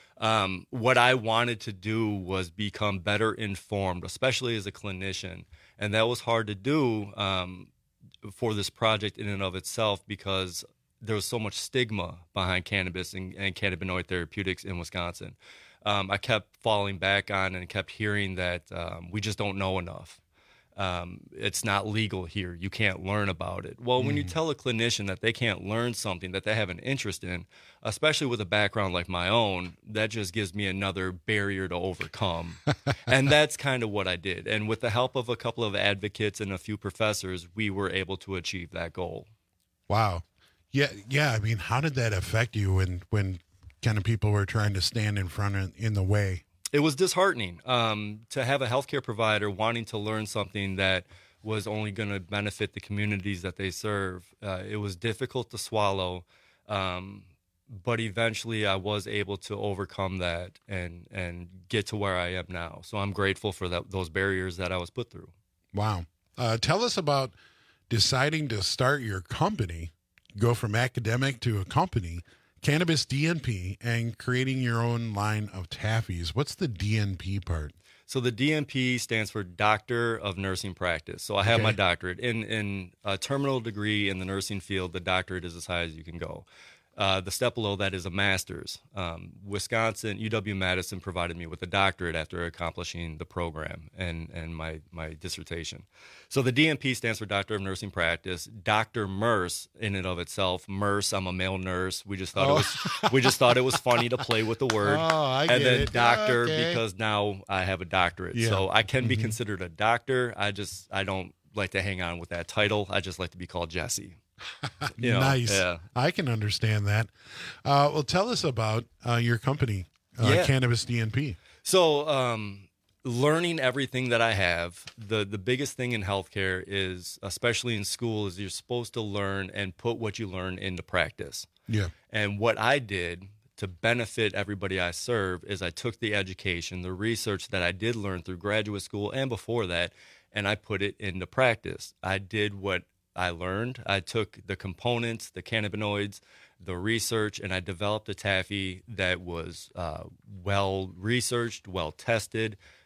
[SPEAKER 21] Um, what I wanted to do was become better informed, especially as a clinician. And that was hard to do um, for this project in and of itself because there was so much stigma behind cannabis and, and cannabinoid therapeutics in Wisconsin. Um, I kept falling back on and kept hearing that um, we just don't know enough. Um, it's not legal here. You can't learn about it. Well, when you tell a clinician that they can't learn something that they have an interest in, especially with a background like my own, that just gives me another barrier to overcome. And that's kind of what I did. And with the help of a couple of advocates and a few professors, we were able to achieve that goal.
[SPEAKER 12] Wow. Yeah. Yeah. I mean, how did that affect you when, when kind of people were trying to stand in front of, in the way?
[SPEAKER 21] It was disheartening um, to have a healthcare provider wanting to learn something that was only going to benefit the communities that they serve. Uh, it was difficult to swallow, um, but eventually I was able to overcome that and and get to where I am now. So I'm grateful for that, those barriers that I was put through.
[SPEAKER 12] Wow. Uh, tell us about deciding to start your company, go from academic to a company, Cannabis D N P, and creating your own line of taffies. What's the D N P part?
[SPEAKER 21] So the D N P stands for Doctor of Nursing Practice. So I have
[SPEAKER 12] Okay.
[SPEAKER 21] my doctorate. In in a terminal degree in the nursing field, the doctorate is as high as you can go. Uh, the step below that is a master's. Um, Wisconsin, U W Madison provided me with a doctorate after accomplishing the program and, and my, my dissertation. So the D N P stands for Doctor of Nursing Practice. Doctor Merce, in and of itself, Merce, I'm a male nurse. We just thought
[SPEAKER 12] Oh.
[SPEAKER 21] it was we just thought it was funny to play with the word.
[SPEAKER 12] Oh, I
[SPEAKER 21] and
[SPEAKER 12] get
[SPEAKER 21] then
[SPEAKER 12] it.
[SPEAKER 21] doctor
[SPEAKER 12] Okay.
[SPEAKER 21] because now I have a doctorate.
[SPEAKER 12] Yeah.
[SPEAKER 21] So I can be
[SPEAKER 12] Mhm.
[SPEAKER 21] considered a doctor. I just I don't like to hang on with that title. I just like to be called Jesse. You know,
[SPEAKER 12] Nice.
[SPEAKER 21] yeah.
[SPEAKER 12] I can understand that. Uh, well, tell us about uh, your company, uh,
[SPEAKER 21] Yeah.
[SPEAKER 12] Cannabis D N P.
[SPEAKER 21] So, um, learning everything that I have, the the biggest thing in healthcare is, especially in school, is you're supposed to learn and put what you learn into practice.
[SPEAKER 12] Yeah.
[SPEAKER 21] And what I did to benefit everybody I serve is I took the education, the research that I did learn through graduate school and before that, and I put it into practice. I did what I learned. I took the components, the cannabinoids, the research, and I developed a taffy that was uh, well researched, well tested,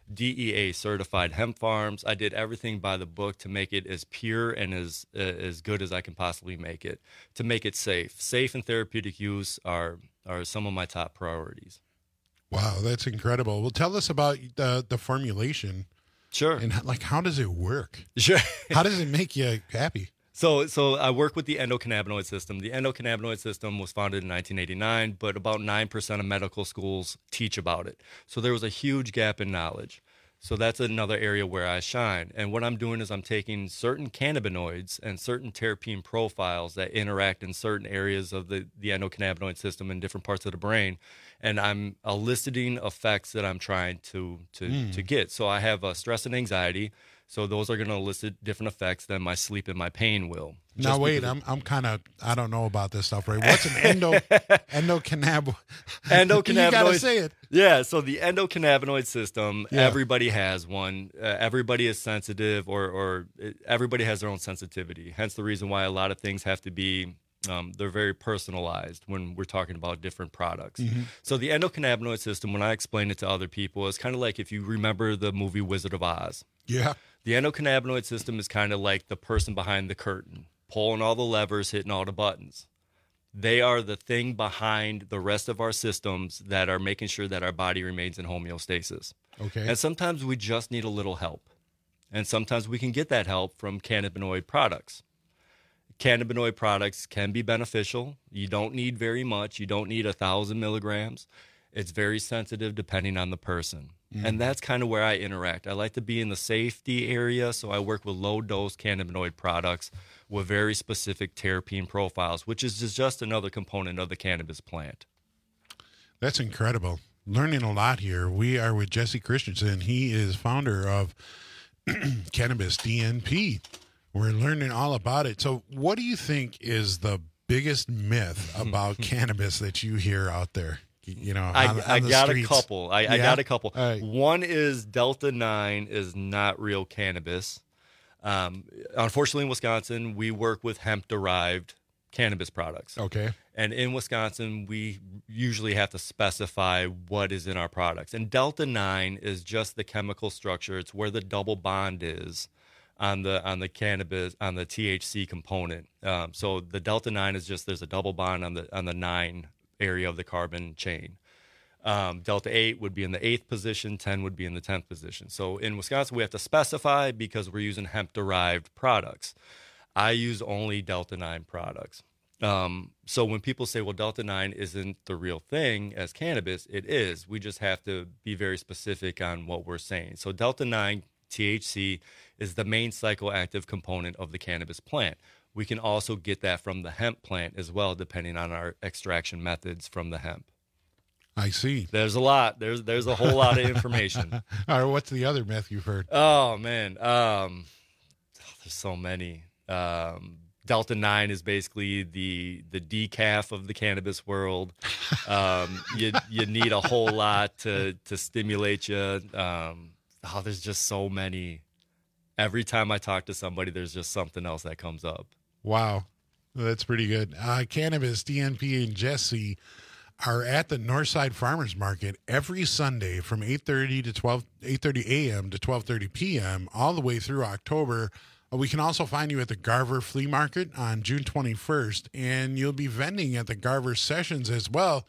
[SPEAKER 21] D E A certified hemp farms. I did everything by the book to make it as pure and as uh, as good as I can possibly make it, to make it safe. Safe and therapeutic use are are some of my top priorities.
[SPEAKER 12] Wow, that's incredible. Well, tell us about the the formulation.
[SPEAKER 21] Sure.
[SPEAKER 12] And like, how does it work?
[SPEAKER 21] Sure.
[SPEAKER 12] How does it make you happy?
[SPEAKER 21] So, so I work with the endocannabinoid system. The endocannabinoid system was founded in nineteen eighty-nine, but about nine percent of medical schools teach about it. So there was a huge gap in knowledge. So that's another area where I shine. And what I'm doing is I'm taking certain cannabinoids and certain terpene profiles that interact in certain areas of the, the endocannabinoid system in different parts of the brain, and I'm eliciting effects that I'm trying to to,
[SPEAKER 12] Mm.
[SPEAKER 21] to get. So I have uh, stress and anxiety. So those are going to elicit different effects than my sleep and my pain will.
[SPEAKER 12] Now
[SPEAKER 21] Just
[SPEAKER 12] wait,
[SPEAKER 21] because
[SPEAKER 12] I'm I'm kind of I don't know about this stuff, right? What's an endo endocannab?
[SPEAKER 21] endocannabinoid.
[SPEAKER 12] You gotta say it.
[SPEAKER 21] Yeah, so the endocannabinoid system,
[SPEAKER 12] Yeah.
[SPEAKER 21] everybody has one. Uh, everybody is sensitive, or or uh, everybody has their own sensitivity. Hence the reason why a lot of things have to be um, they're very personalized when we're talking about different products.
[SPEAKER 12] Mhm.
[SPEAKER 21] So the endocannabinoid system, when I explain it to other people, is kind of like if you remember the movie Wizard of Oz.
[SPEAKER 12] Yeah.
[SPEAKER 21] The endocannabinoid system is kind of like the person behind the curtain, pulling all the levers, hitting all the buttons. They are the thing behind the rest of our systems that are making sure that our body remains in homeostasis.
[SPEAKER 12] Okay.
[SPEAKER 21] And sometimes we just need a little help. And sometimes we can get that help from cannabinoid products. Cannabinoid products can be beneficial. You don't need very much. You don't need a thousand milligrams. It's very sensitive depending on the person.
[SPEAKER 12] Mhm.
[SPEAKER 21] And that's kind of where I interact. I like to be in the safety area, so I work with low-dose cannabinoid products with very specific terpene profiles, which is just another component of the cannabis plant.
[SPEAKER 12] That's incredible. Learning a lot here. We are with Jesse Christensen. He is founder of Cannabis D N P. We're learning all about it. So what do you think is the biggest myth about cannabis that you hear out there? You know,
[SPEAKER 21] I,
[SPEAKER 12] on,
[SPEAKER 21] I
[SPEAKER 12] on the
[SPEAKER 21] got
[SPEAKER 12] streets?
[SPEAKER 21] a couple. I, I
[SPEAKER 12] Yeah?
[SPEAKER 21] got a couple.
[SPEAKER 12] All right.
[SPEAKER 21] One is Delta nine is not real cannabis. Um, unfortunately, in Wisconsin, we work with hemp-derived cannabis products.
[SPEAKER 12] Okay.
[SPEAKER 21] And in Wisconsin, we usually have to specify what is in our products. And Delta nine is just the chemical structure. It's where the double bond is on the on the cannabis, on the T H C component. Um, so the Delta nine is just there's a double bond on the on the nine area of the carbon chain. Um, Delta eight would be in the eighth position, ten would be in the tenth position. So in Wisconsin, we have to specify because we're using hemp-derived products. I use only Delta nine products. Um, so when people say, well, Delta nine isn't the real thing as cannabis, it is. We just have to be very specific on what we're saying. So Delta nine T H C is the main psychoactive component of the cannabis plant. We can also get that from the hemp plant as well, depending on our extraction methods from the hemp.
[SPEAKER 12] I see.
[SPEAKER 21] There's a lot. There's there's a whole lot of information.
[SPEAKER 12] All right, what's the other myth you've heard?
[SPEAKER 21] Oh man, um, there's so many. Um, Delta nine is basically the the decaf of the cannabis world. Um, you you need a whole lot to to stimulate you. Um, oh, there's just so many. Every time I talk to somebody, there's just something else that comes up.
[SPEAKER 12] Wow, that's pretty good. Uh, Cannabis, D N P, and Jesse are at the Northside Farmers Market every Sunday from eight thirty to twelve, eight thirty a.m. to twelve thirty p.m. all the way through October. Uh, we can also find you at the Garver Flea Market on June twenty-first, and you'll be vending at the Garver Sessions as well.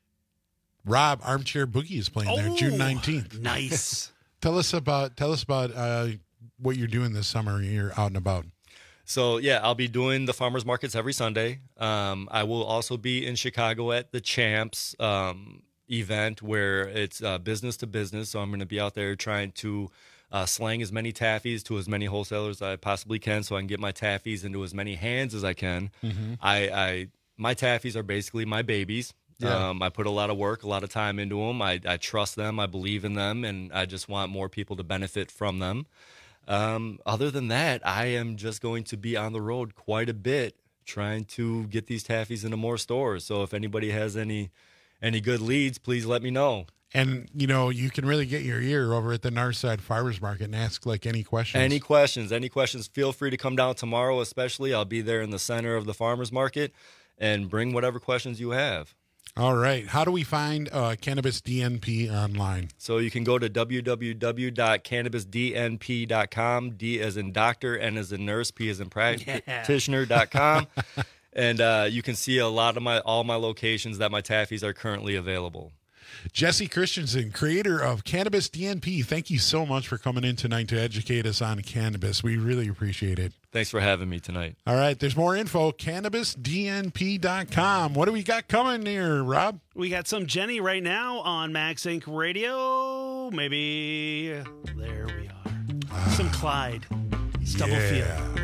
[SPEAKER 12] Rob, Armchair Boogie is playing there June nineteenth.
[SPEAKER 9] Nice.
[SPEAKER 12] Tell us about tell us about uh, what you're doing this summer. You're out and about.
[SPEAKER 21] So, yeah, I'll be doing the farmers markets every Sunday. Um, I will also be in Chicago at the Champs um, event where it's uh, business to business. So I'm going to be out there trying to uh, slang as many taffies to as many wholesalers as I possibly can so I can get my taffies into as many hands as I can.
[SPEAKER 12] Mhm.
[SPEAKER 21] I, I my taffies are basically my babies.
[SPEAKER 12] Yeah.
[SPEAKER 21] Um, I put a lot of work, a lot of time into them. I, I trust them. I believe in them, and I just want more people to benefit from them. Um, other than that, I am just going to be on the road quite a bit trying to get these taffies into more stores. So if anybody has any any good leads, please let me know.
[SPEAKER 12] And, you know, you can really get your ear over at the Northside Farmers Market and ask, like, any questions.
[SPEAKER 21] Any questions, any questions, feel free to come down tomorrow especially. I'll be there in the center of the farmers market and bring whatever questions you have.
[SPEAKER 12] All right. How do we find uh, Cannabis D N P online?
[SPEAKER 21] So you can go to w w w dot cannabis d n p dot com, D as in doctor, N as in nurse, P as in practitioner dot com. And uh, you can see a lot of my all my locations that my taffies are currently available.
[SPEAKER 12] Jesse Christensen, creator of Cannabis D N P, thank you so much for coming in tonight to educate us on cannabis. We really appreciate it.
[SPEAKER 21] Thanks for having me tonight.
[SPEAKER 12] All right, there's more info, cannabis d n p dot com. What do we got coming here, Rob?
[SPEAKER 9] We got some Jenny right now on Max Inc Radio. Maybe there we are. Some Clyde. Stubblefield.
[SPEAKER 12] Yeah.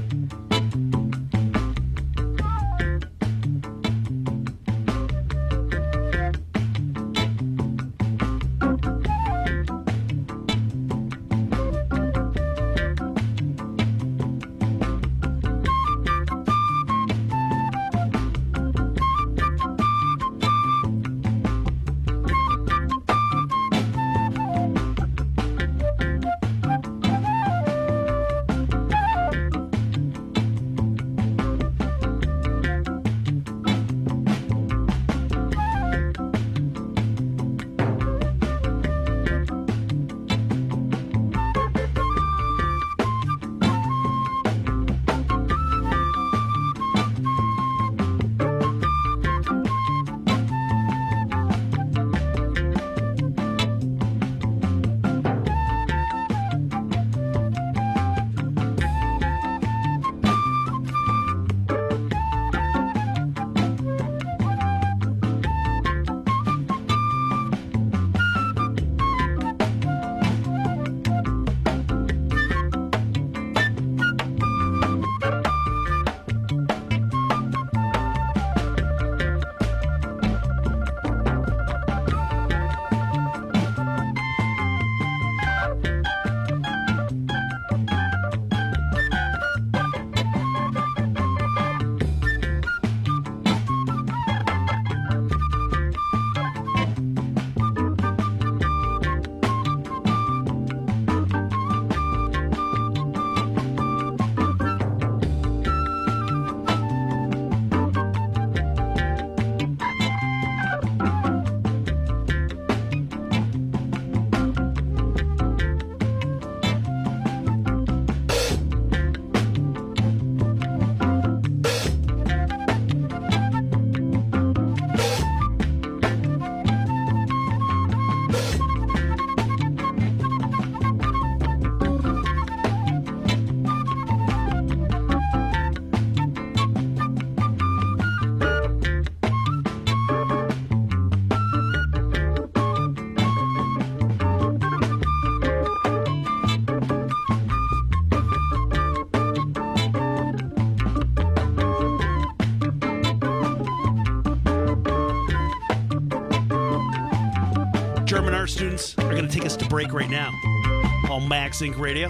[SPEAKER 9] German art students are going to take us to break right now on Max Inc Radio.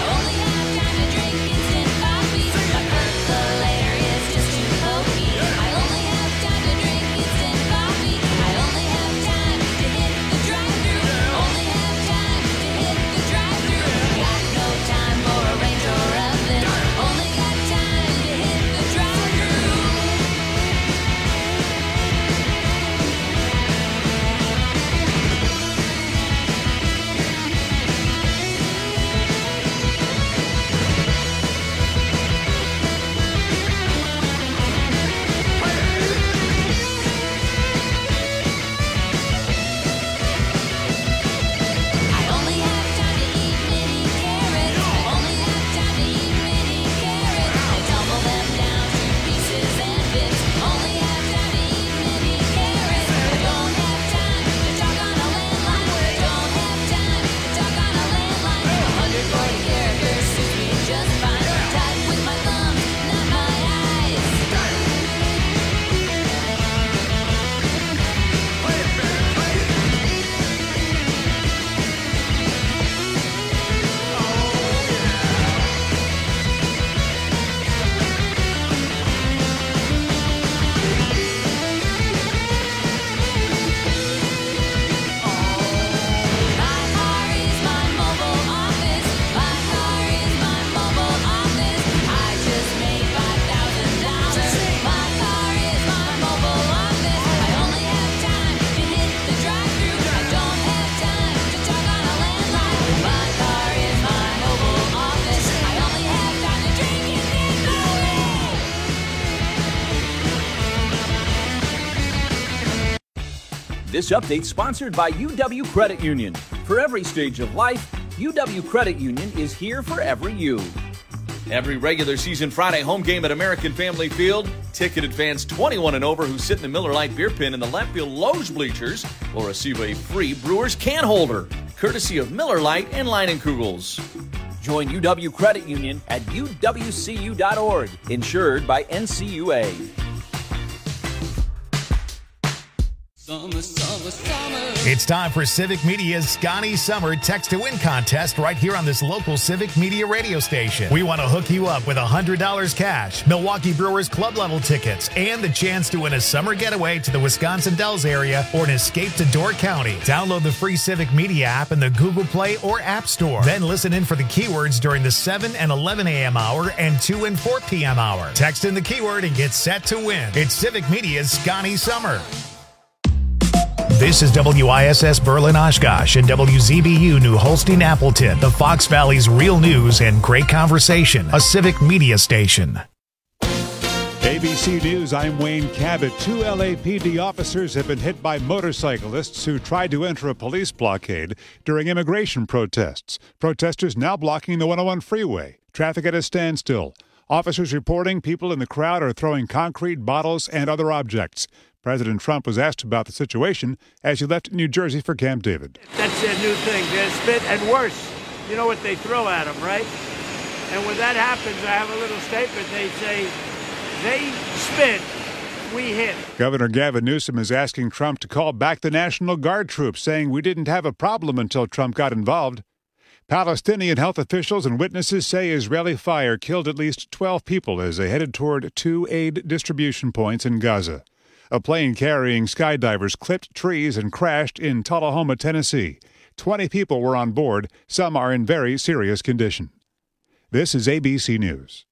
[SPEAKER 13] I
[SPEAKER 1] This update sponsored by U W Credit Union. For every stage of life, U W Credit Union is here for every you.
[SPEAKER 22] Every regular season Friday home game at American Family Field, ticketed fans twenty-one and over who sit in the Miller Lite beer pen in the left field Loge bleachers will receive a free Brewers can holder, courtesy of Miller Lite and Leinenkugels.
[SPEAKER 1] Join U W Credit Union at U W C U dot org, insured by N C U A.
[SPEAKER 13] Summer, summer, summer.
[SPEAKER 18] It's time for Civic Media's Scotty Summer Text to Win contest right here on this local Civic Media radio station. We want to hook you up with one hundred dollars cash, Milwaukee Brewers club level tickets, and the chance to win a summer getaway to the Wisconsin Dells area or an escape to Door County. Download the free Civic Media app in the Google Play or App Store. Then listen in for the keywords during the seven and eleven a.m. hour and two and four p.m. hour. Text in the keyword and get set to win. It's Civic Media's Scotty Summer. This is W I S S Berlin Oshkosh and W Z B U New Holstein Appleton, the Fox Valley's real news and great conversation, a Civic Media station.
[SPEAKER 2] A B C News, I'm Wayne Cabot. Two L A P D officers have been hit by motorcyclists who tried to enter a police blockade during immigration protests. Protesters now blocking the one oh one freeway. Traffic at a standstill. Officers reporting people in the crowd are throwing concrete, bottles, and other objects. President Trump was asked about the situation as he left New Jersey for Camp David.
[SPEAKER 3] That's their new thing. They spit, and worse, you know what they throw at them, right? And when that happens, I have a little statement. They say, they spit, we hit.
[SPEAKER 2] Governor Gavin Newsom is asking Trump to call back the National Guard troops, saying we didn't have a problem until Trump got involved. Palestinian health officials and witnesses say Israeli fire killed at least twelve people as they headed toward two aid distribution points in Gaza. A plane carrying skydivers clipped trees and crashed in Tullahoma, Tennessee. Twenty people were on board. Some are in very serious condition. This is A B C News.